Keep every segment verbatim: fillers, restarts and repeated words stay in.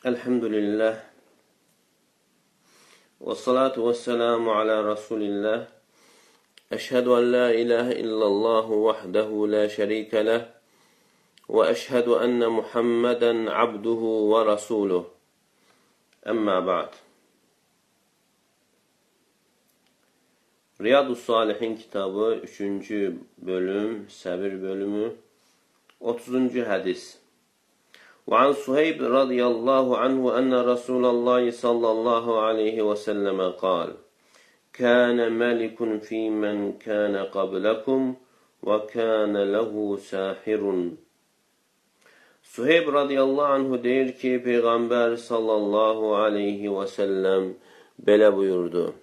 Elhamdülillah. Ve salatu ve selamu ala Resulillah. Eşhedü en la ilahe illallahu vahdehu la şerike leh. Ve eşhedü enne Muhammeden abduhu ve rasuluh. Emma ba'd. Riyadus-Salihin kitabı üçüncü bölüm, Səbir bölümü, otuzuncu hadis. وعن صهيب رضي الله عنه أن رسول الله صلى الله عليه وسلم قال كان ملك في من كان قبلكم وكان له ساحر. Suheyb radıyallahu anhu deyir ki, Peygamber sallallahu aleyhi ve sellem belə buyurdu.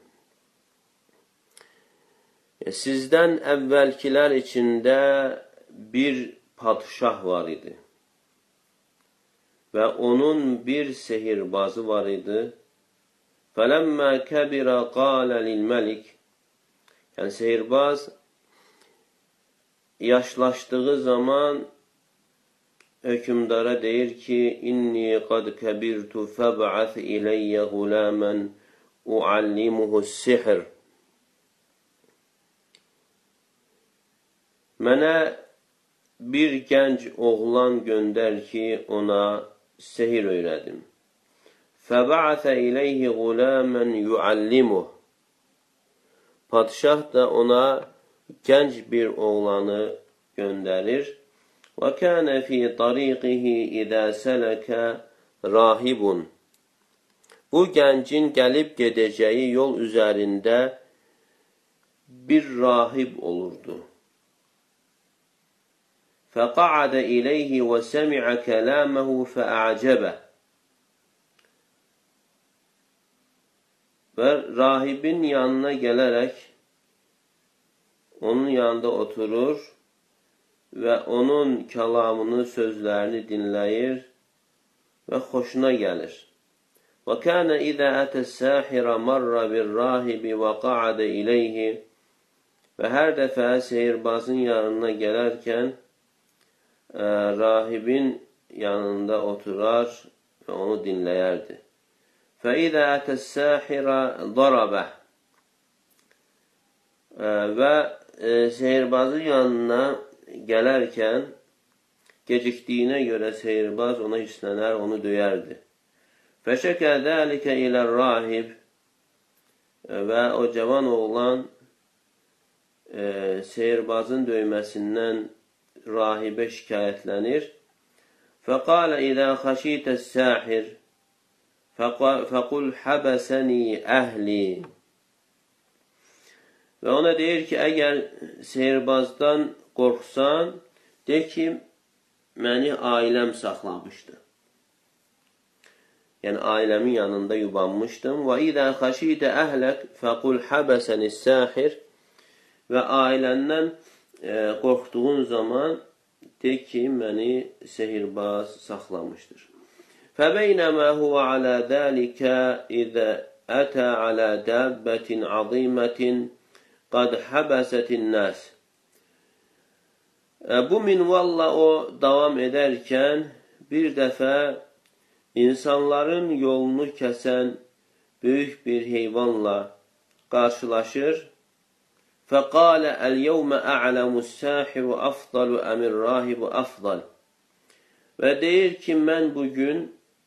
Sizdən əvvəlkilər içində bir padşah var idi. Və onun bir sehirbazı var idi. فَلَمَّا كَبِرَ قَالَ لِلْمَلِكِ Yəni sehirbaz yaşlaşdığı zaman hökümdara deyir ki, İnni qad kebirtu feb'ath ileyye gulamen uallimuhu sihr. Mənə bir gənc oğlan göndər ki, ona sehir öyrədim. فَبَعَثَ إِلَيْهِ غُلَامًا يُعَلِّمُهُ Padişah da ona gənc bir oğlanı göndərir. وَكَانَ فِي طَرِيقِهِ إِذَا سَلَكَ رَاهِبٌ Bu gəncin gəlib gedəcəyi yol üzərində bir rahib olurdu. فَقَعَدَ إِلَيْهِ وَسَمِعَ كَلَامَهُ فَأَعْجَبَهُ Və rahibin yanına gələrək onun yanında oturur və onun kəlamını, sözlərini dinləyir və xoşuna gəlir. وَكَانَ إِذَا أَتَى السَّاحِرَ مَرَّ بِالرَّاهِبِ وَقَعَدَ إِلَيْهِ Və hər dəfə sehirbazın yanına gələrkən ə, rahibin yanında oturar və onu dinləyərdi. فَإِذَا أَتَى السَّاحِرَ ضَرَبَهُ Və e, sehirbazın yanına gələrkən gecikdiyinə görə sehirbaz ona hislənər, onu döyərdi. فَشَكَى ذَٰلِكَ إِلَى الرَّاهِبِ Və o cavan oğlan e, sehirbazın düyməsindən rahibə şikayətlənir. فَقَالَ إِذَا خَشِيتَ السَّاحِرِ فَقُلْ حَبَسَنِي أَهْلِي Və ona deyir ki, əgər sehirbazdan qorxsan, de ki, məni ailəm saxlamışdı. Yəni, ailəmin yanında yubanmışdım. وَإِذَا خَشِيتَ أَهْلَكَ فَقُلْ حَبَسَنِ السَّاحِرِ Və ailəndən e, qorxduğun zaman de ki, məni sehirbaz saxlamışdır. فَبَيْنَمَا هُوَ عَلَى ذَٰلِكَ إِذَا أَتَى عَلَى دَابَّةٍ عَظِيمَةٍ قَدْ حَبَسَتِ النَّاسِ Bu minvalla o davam edərkən bir dəfə insanların yolunu kəsən böyük bir heyvanla qarşılaşır. فَقَالَ الْيَوْمَ أَعْلَمُ السَّاحِرُ أَفْضَلُ أَمِ الرَّاهِبُ أَفْضَلُ Və deyir ki, mən bugün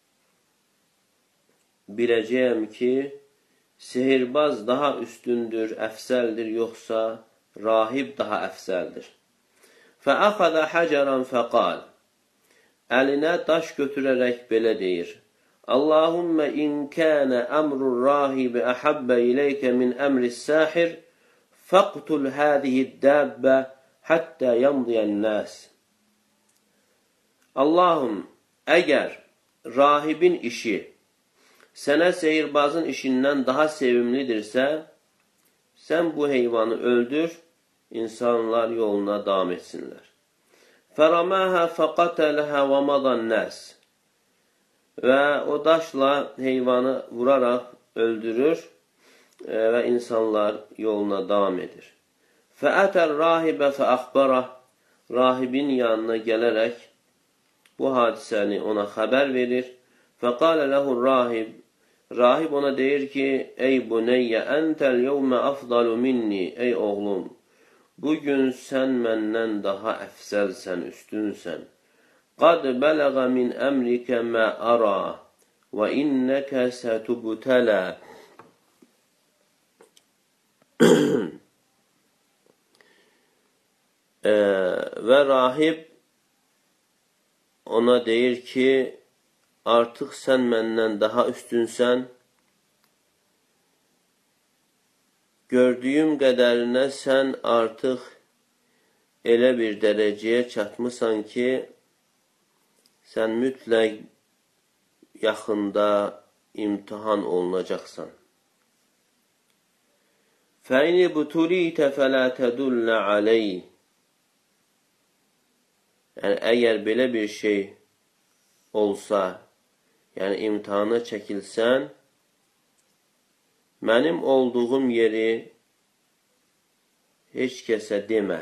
biləcəyəm ki, sehirbaz daha üstündür, əfsəldir, yoxsa rahib daha əfsəldir. فَأَخَذَ حَجَرًا فَقَالَ Əlinə daş götürərək belə deyir. Allahümmə in kənə əmrur rahibi əhəbbə iləykə min əmris səhir fəqtul hədihid dəbbə həttə yamdiyən nəs. Allahım, əgər rahibin işi sənə sehirbazın işindən daha sevimlidirsə, sən bu heyvanı öldür, insanlar yoluna davam etsinlər. Fərəməhə fəqətələhə və madan nəs Və o daşla heyvanı vuraraq öldürür və insanlar yoluna davam edir. Fəətər rahibə fəəxbərə Rahibin yanına gələrək bu hadisəni ona xəbər verir. Fəqalə ləhur rahib. Rahib ona deyir ki, ey buneyyə, əntəl yevmə afdalu minni, ey oğlum, bugün sən məndən daha əfsəlsən, üstünsən. Qad bələğə min əmrikə mə ara və innəkə sətubtələ. e, və rahib ona deyir ki, artıq sən məndən daha üstünsən, gördüyüm qədərinə sən artıq elə bir dərəcəyə çatmısan ki, sən mütləq yaxında imtihan olunacaqsan. فَاِنِ بُتُلِيْتَ فَلَا تَدُلَّ عَلَيْهِ. Yəni, əgər belə bir şey olsa, yəni imtihana çəkilsən, mənim olduğum yeri heç kəsə demə.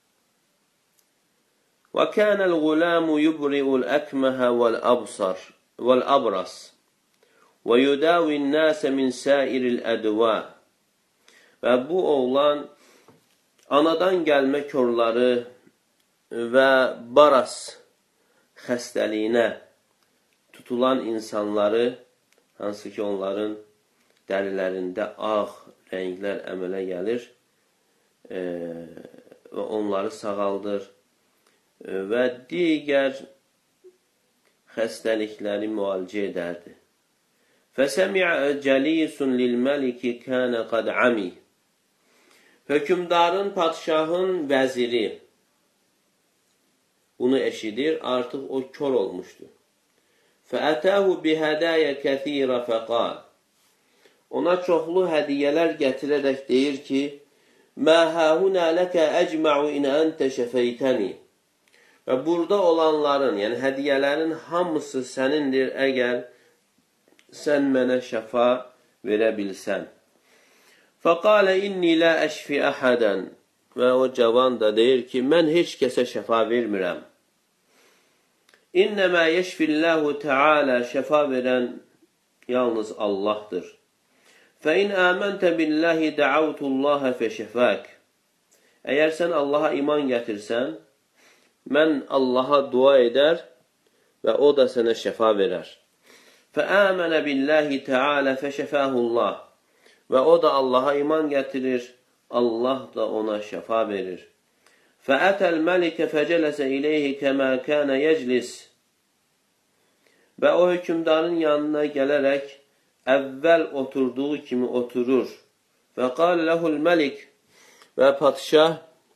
وَكَانَ الْغُلَامُ يُبْرِئُ الْأَكْمَهَ وَالْأَبْصَرِ وَالْأَبْرَصِ وَيُدَاوِي النَّاسَ مِنْ سَائِرِ الْأَدْوَاءِ. Və bu oğlan anadan gəlmə körləri və baras xəstəliyinə tutulan insanları, hansı ki onların dərilərində ağ rənglər əmələ gəlir e, və onları sağaldır e, və digər xəstəlikləri müalicə edərdi. فَسَمِعَ جَلِيسٌ لِلْمَلِكِ كَانَ قَدْ عَمِي. Hökümdarın, padişahın vəziri bunu eşidir, artıq o kör olmuşdur. فَأَتَاهُ بِهَدَايَ كَثِيرَ فَقَالَ. Ona çoxlu hədiyyələr gətirərək deyir ki, مَا هَاهُنَا لَكَ أَجْمَعُ إِنْ أَنْتَ شَفَيْتَنِي. Və burada olanların, yəni hədiyyələrin hamısı sənindir, əgər sən mənə şəfa verə bilsən. فَقَالَ إِنِّي لَا أَشْفِ أَحَدًا. Və o cavan da deyir ki, mən heç kəsə şəfa vermirəm. İnnəmə yeşfilləhu teala, şəfa verən yalnız Allahdır. Fəin əməntə billahi dəavtullaha feşəfək. Əgər sən Allaha iman gətirsən, mən Allaha dua edər və o da sənə şəfa verər. Fəəmənə billahi teala feşəfəhullah. Və o da Allaha iman gətirir, Allah da ona şəfa verir. Fəətəl məlikə fəcələsə iləyhi kəmə kənə yəclis. Və o hökümdarın yanına gələrək əvvəl oturduğu kimi oturur. Və qalə ləhul məlik. Və padişah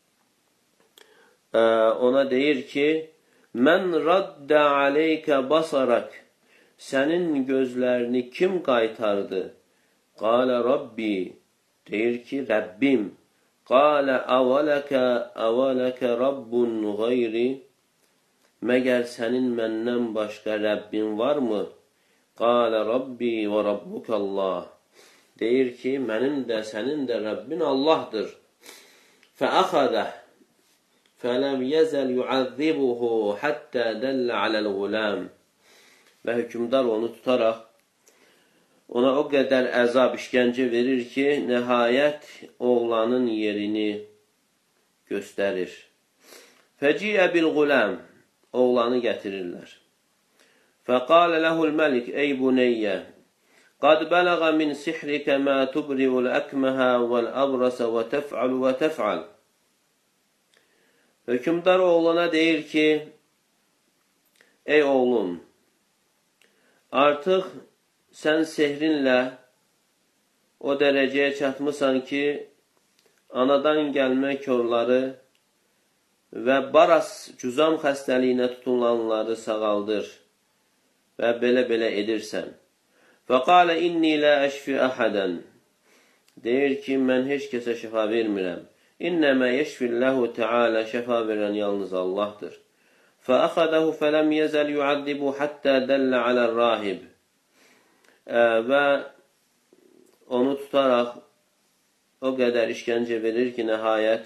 ə, ona deyir ki, mən raddə aleykə basarak. Sənin gözlərini kim qaytardı? Qalə Rabbi. Deyir ki, Rəbbim. Qalə əvələkə əvələkə Rabbun qayri. Məgər sənin məndən başqa Rəbbin varmı? Qalə Rabbi və Rabbukallah. Deyir ki, mənim də sənin də Rəbbin Allahdır. Fəəxədə fələm yəzəl yuəzzibuhu həttə dəllə aləl-gulam. Və hökümdar onu tutaraq ona o qədər əzab işgəncə verir ki, nəhayət oğlanın yerini göstərir. Fəciə bil-gulam. Oğlanı gətirirlər. Fəqalə ləhul məlik, ey buneyyə, qad bələğə min sihrikə mə tubri'ul əkməhə vəl-əbrəsə və təf'al və təf'al. Hökümdar oğlana deyir ki, ey oğlum, artıq sən sehrinlə o dərəcəyə çatmısan ki, anadan gəlmə körləri və baras cüzam xəstəliyinə tutulanları sağaldır və belə-belə edirsən. Fəqalə inni lə əşfi əhədən. Deyir ki, mən heç kəsə şəfa vermirəm. İnnəmə yeşfilləhu teala, şəfa verən yalnız Allahdır. Fəəxədəhu fələm yəzəl yuəddibu həttə dəllə aləl rahib. Və onu tutaraq o qədər işgəncə verir ki, nəhayət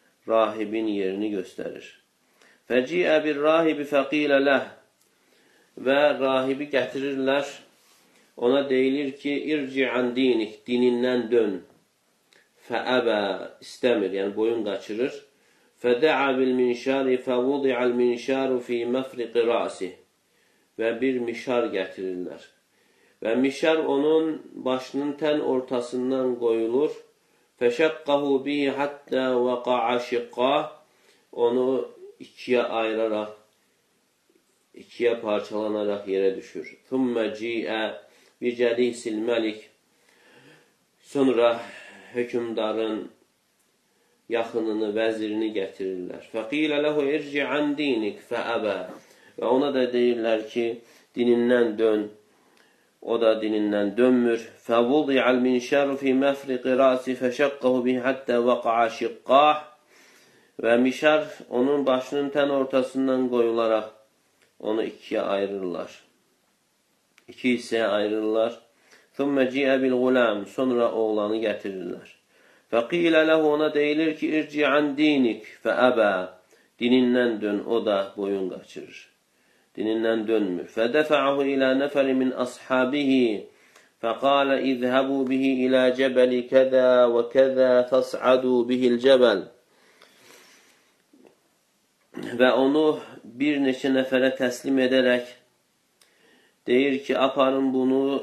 rahibin yerini göstərir. Fəciə bir rahibi fəqilə ləh. və rahibi gətirirlər. Ona deyilir ki, irci an dinik, dinindən dön. Fəəbə, istəmir, yəni boyun qaçırır. Fədə'a bil minşari fəvudi'al minşaru fi məfriqi rasi. Və bir mişar gətirirlər. Və mişar onun başının tən ortasından qoyulur. Fəşəqqəhu bihi hattə vəqa'a şiqqa. Onu ikiyə ayıraraq, ikiyə parçalanaraq yerə düşür. Thumma ci'ə bicəlisil məlik. Sonra hökümdarın yaxınını, vəzirini gətirirlər. Fəqilə ləhu irci an dinik fəəbə. Və ona da deyirlər ki, dinindən dön. O da dinindən dönmür. Fəvudi'al minşəru fi məfriqi rasi fəşəqqəhu bihi hattə vəqa'a şiqqah. Və mişar onun başının tən ortasından qoyularaq onu ikiyə ayırırlar. İki hissəyə ayırırlar. Thumma ci'ə bil gulam. Sonra oğlanı gətirirlər. Fəqilə ləhu, ona deyilir ki, irci an dinik fəəbə. Dinindən dön, o da boyun qaçırır. Dinindən dönmür. Fədəfə'ahu ilə nəfəri min ashabihi. Fəqalə izhəbu bihi ilə cəbəli kəzə və kəzə fəs'adu bihil cəbəl. Və onu bir neçə nəfərə təslim edərək deyir ki, aparın bunu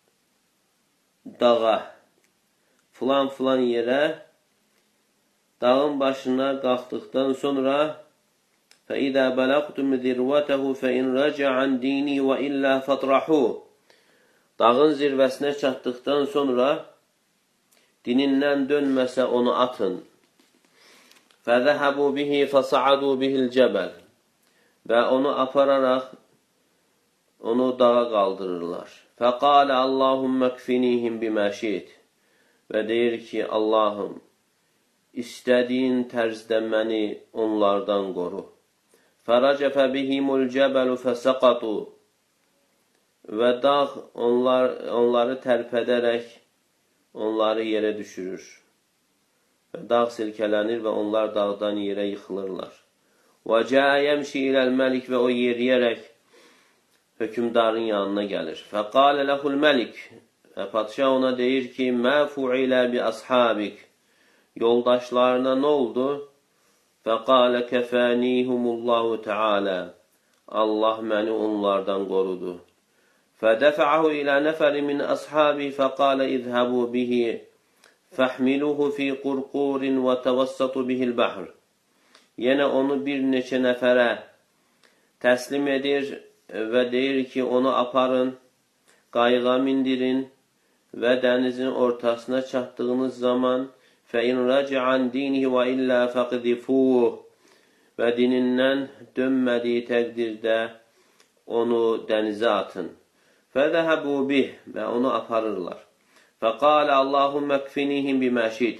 dağa, filan filan yerə, dağın başına qalxdıqdan sonra فَإِذَا بَلَقْتُمْ ذِرْوَتَهُ فَإِنْ رَجَعَ عَنْ دِينِهِ وَإِلَّا فَطْرَحُوا. Dağın zirvəsinə çatdıqdan sonra dinindən dönməsə onu atın. فَذَهَبُوا بِهِ فَصَعَدُوا بِهِ الْجَبَلِ. Və onu apararaq onu dağa qaldırırlar. فَقَالَ اللّٰهُمَّ كْفِنِيهِمْ بِمَا شِئْتِ. Və deyir ki, Allahım, istədiyin tərzdə məni onlardan qoru. فَرَجَفَ بِهِمُ الْجَبَلُ فَسَقَطُوا. Və dağ onlar, onları tərpədərək onları yerə düşürür. Və dağ silkələnir və onlar dağdan yerə yıxılırlar. وَجَاءَ يَمْشِي إِلَى الْمَلِكِ. Və o yeriyərək hökümdarın yanına gəlir. فَقَالَ لَهُ الْمَلِكِ. Və padişah ona deyir ki, مَا فُعِلَ بِأَصْحَابِكِ. Yoldaşlarına nə oldu? فَقَالَ كَفَانِيهُمُ اللّٰهُ تَعَالَى. Allah məni onlardan qorudu. فَدَفَعَهُ إِلَى نَفَرِ مِنْ أَصْحَابِهِ فَقَالَ اِذْهَبُوا بِهِ فَحْمِلُهُ فِي قُرْقُورٍ وَتَوَسَّطُ بِهِ الْبَحْرِ. Yenə onu bir neçə nəfərə təslim edir və deyir ki, onu aparın, qayığa mindirin və dənizin ortasına çatdığınız zaman فَاِنْ رَجَعَ عَنْ دِينِهِ وَاِلَّا فَقْذِفُوهُ. Və dinindən dönmədiyi təqdirdə onu dənizə atın. فَذَهَبُوا بِهِ. Və onu aparırlar. فَقَالَ اللّٰهُمَّ كْفِنِيهِمْ بِمَا شِئْتِ.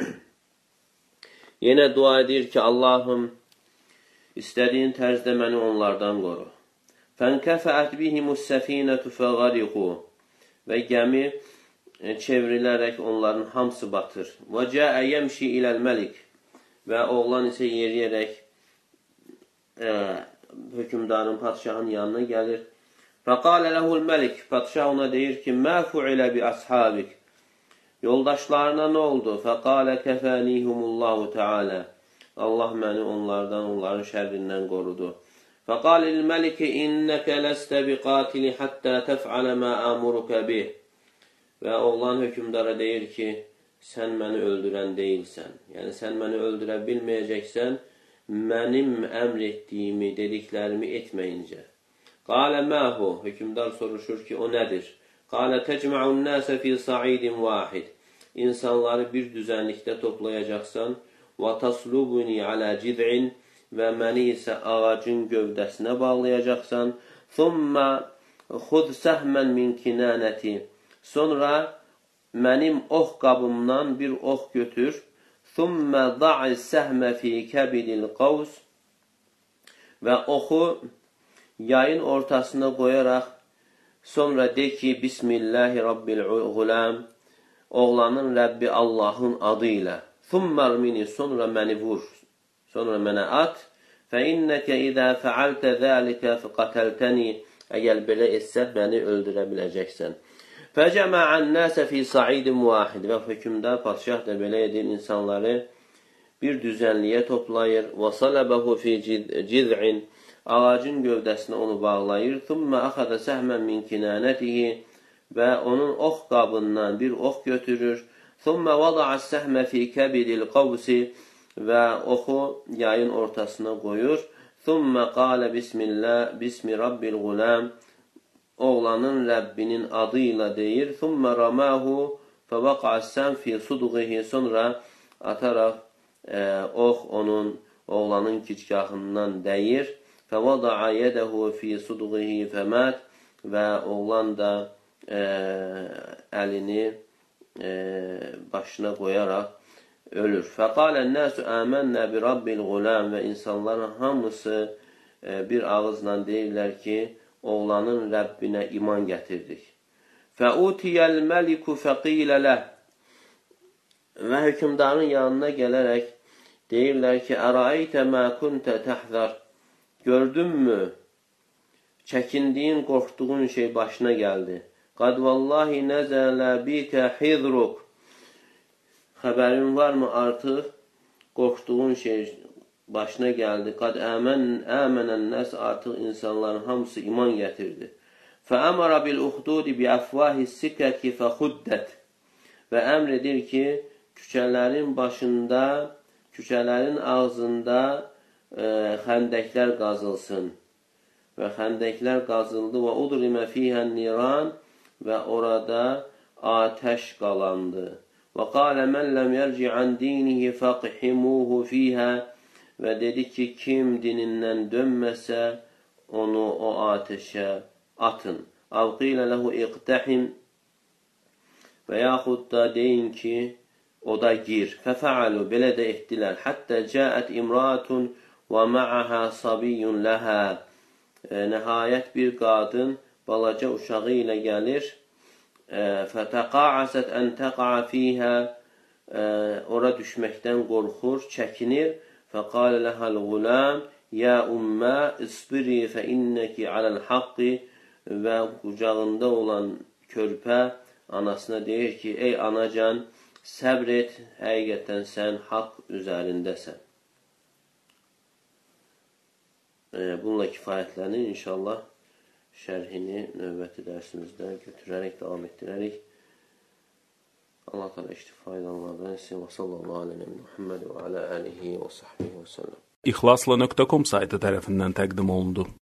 Yenə dua edir ki, Allahım, istədiyin tərzdə məni onlardan qoru. فَاَنْكَفَأَتْ بِهِمُ السَّف۪ينَةُ فَغَرِقُوا. Və gəmi çevrilərək onların hamısı batır. وَجَاءَ يَمْشِي إِلَى الْمَلِكِ. Və oğlan isə yeriyərək e, hökümdarın, padişahın yanına gəlir. فَقَالَ لَهُ الْمَلِكِ. Padişah ona deyir ki, مَا فُعِلَ بِأَصْحَابِكِ. Yoldaşlarına nə oldu? فَقَالَ كَفَانِيهُمُ اللّٰهُ تَعَالَى. Allah məni onlardan, onların şərrindən qorudu. فَقَالَ لِلْمَلِكِ إِنَّكَ لَسْتَ بِقَاتِلِ حَتَّى تَفْعَلَ مَا أَمُرُكَ بِهِ. Və oğlan hökümdara deyir ki, sən məni öldürən deyilsən. Yəni, sən məni öldürə bilməyəcəksən, mənim əmr etdiyimi, dediklərimi etməyincə. Qalə məhu. Hökümdar soruşur ki, o nədir? Qalə təcmə'un nəsə fi sa'idin vahid. İnsanları bir düzənlikdə toplayacaqsan. Və taslubuni alə cid'in. Və məni isə ağacın gövdəsinə bağlayacaqsan. Thumma xud səhmən min kinanəti. Sonra mənim ox qabımdan bir ox götür. Thumma da'i səhmə fi kəbidil qavs. Və oxu yayın ortasına qoyaraq sonra de ki, Bismillahi Rabbil Gulam. Oğlanın Rəbbi Allahın adı ilə. Thumma rmini. Sonra məni vur. Sonra mənə at. فَإِنَّكَ إِذَا فَعَلْتَ ذَٰلِكَ فَقَتَلْتَنِي əgər belə etsə, məni öldürə biləcəksən. Fəcəmə'ən nəsə fi sa'idin vahid və hökmdar padşah da belə edir, insanları bir düzənliyə toplayır. Və salabəhu fi ciz'in, ağacın gövdəsinə onu bağlayır. Thumma axada səhmən min kinanətihi, və onun ox qabından bir ox götürür. Thumma vada'a səhmə fi kəbidil qavsi, və oxu yayın ortasına qoyur. Thumma qalə bismillah, bismi rabbil gulam, oğlanın Rəbbinin adı ilə deyir. Thumma ramahu fəvaqa'əs-səm fi sudğihi, sonra ataraq e, ox onun oğlanın gicgahından dəyir. Fəvada'a yədəhu fi sudğihi fəmət, və oğlan da e, əlini e, başına qoyaraq ölür. Fəqalən nəsu əmənnə bi rabbil gulam, və insanların hamısı e, bir ağızla deyirlər ki, oğlanın Rəbbinə iman gətirdik. Fəutiyəl məliku fəqilə ləh, və hökümdarın yanına gələrək deyirlər ki, əraytə mə kuntə təhzər, gördünmü, çəkindiyin, qorxduğun şey başına gəldi. Qad vallahi nəzələ bikə hidruk, xəbərin varmı, artıq qorxduğun şey başına gəldi. Qad əmən, əmənən nəs, artıq insanların hamısı iman gətirdi. Fəəmara bil uxdudi bi əfvahi sikəki fəxuddət, və əmr edir ki, küçələrin başında, küçələrin ağzında e, xəndəklər qazılsın. Və xəndəklər qazıldı. Və udrimə fiyhən niran, və orada atəş qalandı. Və qalə mən ləm yərci an dinihi fəqihimuhu fiyhə, və dedi ki, kim dinindən dönməsə, onu o atəşə atın. Əv qilə ləhu iqtəhim, və yaxud da deyin ki, o da gir. Fəfəalu, belə də etdilər. Həttə cəət imratun və ma'ahə sabiyyun ləhə. E, nəhayət bir qadın balaca uşağı ilə gəlir. Fətəqa'asət ən təqa'a fiyhə, ora düşməkdən qorxur, çəkinir. Fəqalə ləhəl gulam, yə ümmə isbiri fə innəki aləl haqqi, və qucağında olan körpə anasına deyir ki, ey anacan, səbr et, həqiqətən sən haqq üzərindəsən. Bununla kifayətlənir, inşallah. Şərhini növbəti dərsimizdə götürərək, davam etdirərək. Allah təala istifayədən etsin. Və sallallahu alə nəbi Muhammed və alə alihi və sahbihi və səlləm. İxlasla nöqtə com saytı tərəfindən təqdim olundu.